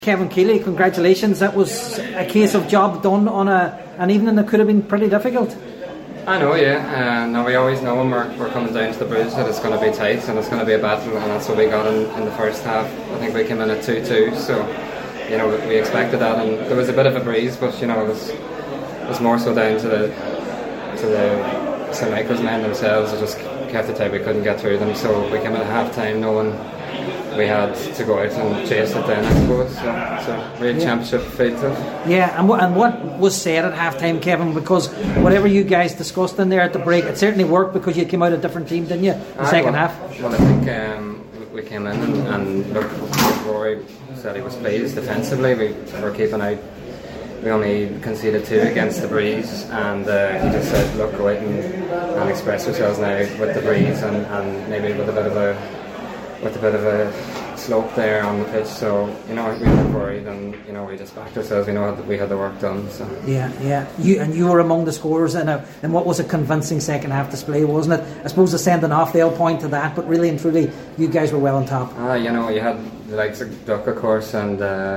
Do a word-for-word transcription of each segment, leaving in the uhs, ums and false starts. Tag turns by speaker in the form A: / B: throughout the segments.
A: Kevin Keeley, congratulations. That was a case of job done on a an evening that could have been pretty difficult.
B: I know, yeah. Uh, no, we always know when we're, we're coming down to the bridge that it's going to be tight and it's going to be a battle, and that's what we got in, in the first half. I think we came in at two two, so you know we expected that, and there was a bit of a breeze, but you know it was it was more so down to the to the Saint Michael's men themselves that just kept it tight. We couldn't get through them, so we came in at half time knowing we had to go out and chase it then, I suppose. So, so real yeah. championship feel to it.
A: Yeah, and, w- and what was said at half time, Kevin, because whatever you guys discussed in there at the break, it certainly worked because you came out a different team, didn't you, the
B: I,
A: second
B: well,
A: half?
B: Well, I think um, we came in and, and look, Rory said he was pleased defensively. We were keeping out. We only conceded two against the breeze, and uh, he just said, look, go out and, and express yourselves now with the breeze and, and maybe with a bit of a with a bit of a slope there on the pitch, so you know we weren't worried, and you know we just backed ourselves. We know that we had the work done. So
A: yeah, yeah. You and you were among the scorers in a in what was a convincing second half display, wasn't it? I suppose the sending off they'll point to that, but really and truly, you guys were well on top.
B: Ah, you know, you had the likes of Duck, of course, and uh,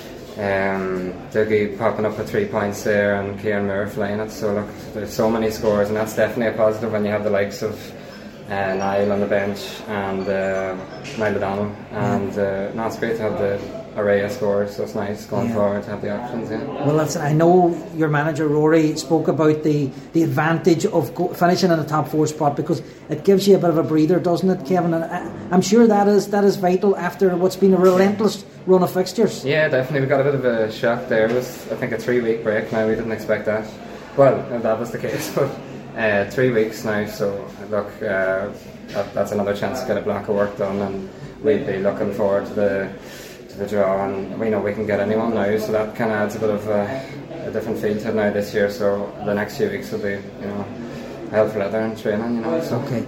B: um, Dougie popping up with three points there, and Kieran Moore flying it. So look, there's so many scores, and that's definitely a positive when you have the likes of Uh, Niall on the bench and uh, Niall O'Donnell, and uh, no, it's great to have the array of scores, so it's nice going yeah. forward to have the options. Yeah.
A: Well, that's, I know your manager Rory spoke about the, the advantage of go, finishing in a top four spot, because it gives you a bit of a breather, doesn't it, Kevin? And I, I'm sure that is that is vital after what's been a relentless run of fixtures.
B: Yeah, definitely. We got a bit of a shock there. It was, I think, a three week break now. We didn't expect that. Well, that was the case, but Uh, three weeks now, so look, uh, that, that's another chance to get a block of work done, and we'd be looking forward to the to the draw, and we know we can get anyone now, so that kind of adds a bit of a, a different feel to it now this year. So the next few weeks will be, you know, hell for leather and training, you know. So.
A: Okay.